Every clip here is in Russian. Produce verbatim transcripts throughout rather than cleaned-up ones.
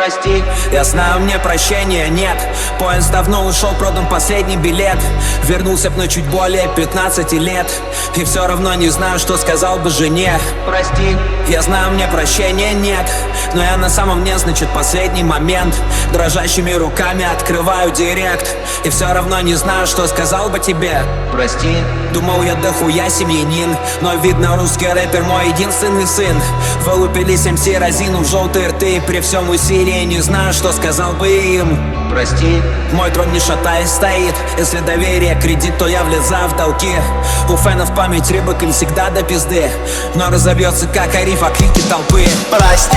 прости. Я знаю, мне прощения нет. Поезд давно ушел, продан последний билет. Вернулся б, но чуть более пятнадцати лет. И все равно не знаю, что сказал бы жене. Прости. Я знаю, мне прощения нет, но я на самом дне, значит, последний момент. Дрожащими руками открываю директ. И все равно не знаю, что сказал бы тебе. Прости. Думал, я дохуя семьянин, но видно, русский рэпер мой единственный сын. Вылупились эм си, разинув желтые рты. При всем усилии не знаю, что сказал бы им. Прости. Мой трон не шатаясь стоит. Если доверие кредит, то я влезаю в долги. У фенов память рыбок им всегда до пизды, но разобьется как ариф о крики толпы. Прости,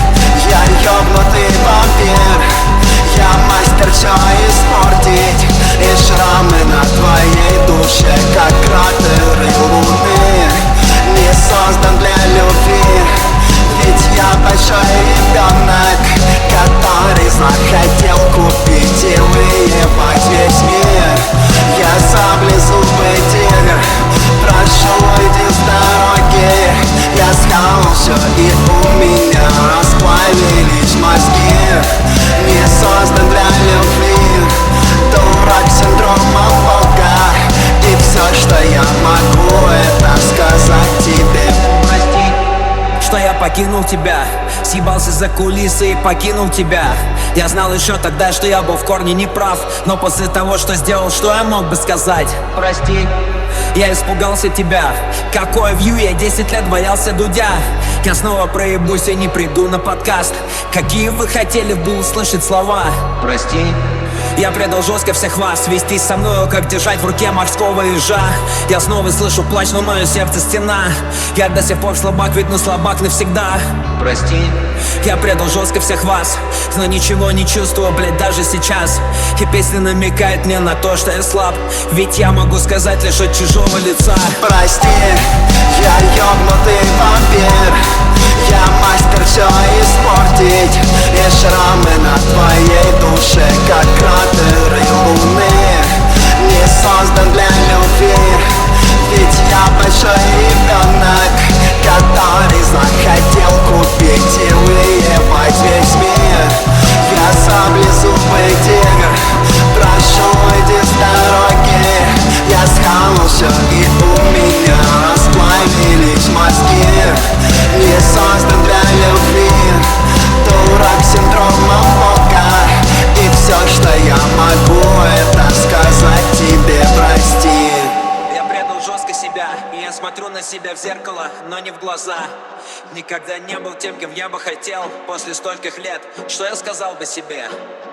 я ёбнутый вампир. Я мастер все испортить. И шрамы на твоей душе, как кратеры луны. Не создан для любви, ведь я большой ребенок, который захотел купить и выебать весь мир. Я саблезубый тигр, прошу, уйди с дороги. Я сказал все, и у меня расплавились мозги. Не создан для любви, дурак синдрома Бога. И все, что я могу, это сказать тебе Прости. Что я покинул тебя, съебался за кулисы и покинул тебя. Я знал еще тогда, что я был в корне неправ, но после того, что сделал, что я мог бы сказать? Прости. Я испугался тебя. Какое вью, я десять лет боялся Дудя. Я снова проебусь и не приду на подкаст. Какие вы хотели бы услышать слова? Прости. Я предал жестко всех вас, вестись со мною, как держать в руке морского ежа. Я снова слышу плач, но мое сердце стена. Я до сих пор слабак, ведь но слабак навсегда. Прости. Я предал жестко всех вас, но ничего не чувствую, блядь, даже сейчас. И песня намекает мне на то, что я слаб, ведь я могу сказать лишь от чужого лица. Прости, я ёбнутый вампир. Я мастер все испортить. И шрамы на твоей душе, как кратеры луны. Не создан для любви, ведь я большой ребенок, который захотел купить и выебать весь мир. Я саблезубый тигр, прошу, уйди с дороги. Я сказал все, и у меня расплавились мозги. Не создан для любви, дурак синдрома Бога. И все, что я могу, это сказать тебе прости. Я предал жестко себя, и я смотрю на себя в зеркало, но не в глаза. Никогда не был тем, кем я бы хотел после стольких лет. Что я сказал бы себе?